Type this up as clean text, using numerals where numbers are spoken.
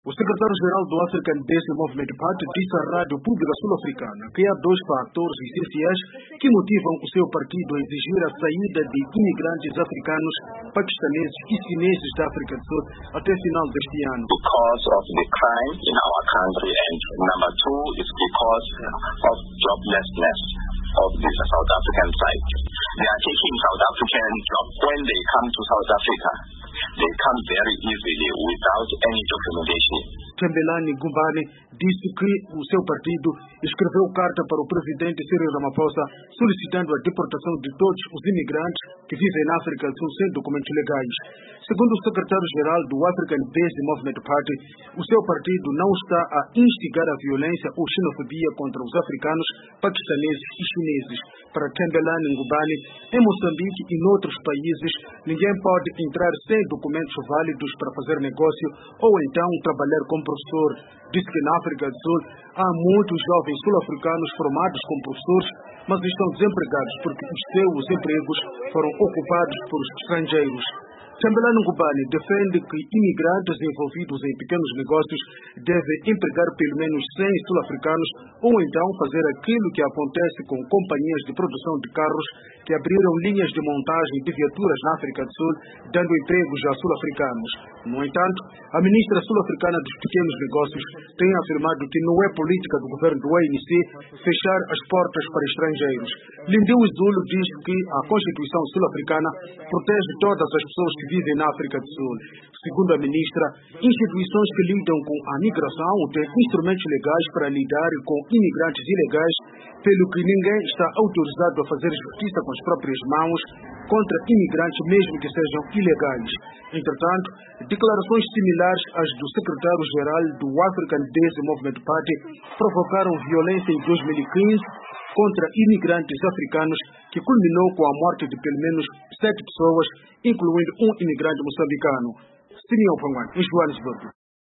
O secretário-geral do African Base Movement Party disse à Rádio Pública Sul-Africana que há dois fatores essenciais que motivam o seu partido a exigir a saída de imigrantes africanos, paquistaneses e chineses da África do Sul até final deste ano. Because of the crime in our country, and number two is because of joblessness of the South African side. They are taking South African jobs. When they come to South Africa, they come very easily without any documentation. Thembelani Gumbane disse que o seu partido escreveu carta para o presidente Cyril Ramaphosa solicitando a deportação de todos os imigrantes que vivem na África do Sul sem documentos legais. Segundo o secretário-geral do African Base Movement Party, o seu partido não está a instigar a violência ou xenofobia contra os africanos, paquistaneses e chineses. Para Thembelani Gumbane, em Moçambique e noutros países, ninguém pode entrar sem documentos válidos para fazer negócio ou então trabalhar como professor. Disse que na África do Sul há muitos jovens sul-africanos formados como professores, mas estão desempregados porque os seus empregos foram ocupados por estrangeiros. Thembelani Gumbane defende que imigrantes envolvidos em pequenos negócios devem empregar pelo menos 100 sul-africanos ou então fazer aquilo que acontece com companhias de produção de carros que abriram linhas de montagem de viaturas na África do Sul, dando empregos a sul-africanos. No entanto, a ministra sul-africana dos pequenos negócios tem afirmado que não é política do governo do ANC fechar as portas para estrangeiros. Lindiwe Zulu diz que a Constituição sul-africana protege todas as pessoas que vivem na África do Sul. Segundo a ministra, instituições que lidam com a migração têm instrumentos legais para lidar com imigrantes ilegais, pelo que ninguém está autorizado a fazer justiça com as próprias mãos contra imigrantes, mesmo que sejam ilegais. Entretanto, declarações similares às do secretário-geral do African Base Movement Party provocaram violência em 2015 contra imigrantes africanos, que culminou com a morte de pelo menos 7 pessoas, incluindo um imigrante moçambicano. Simeão Pangwan, em Joanesburgo.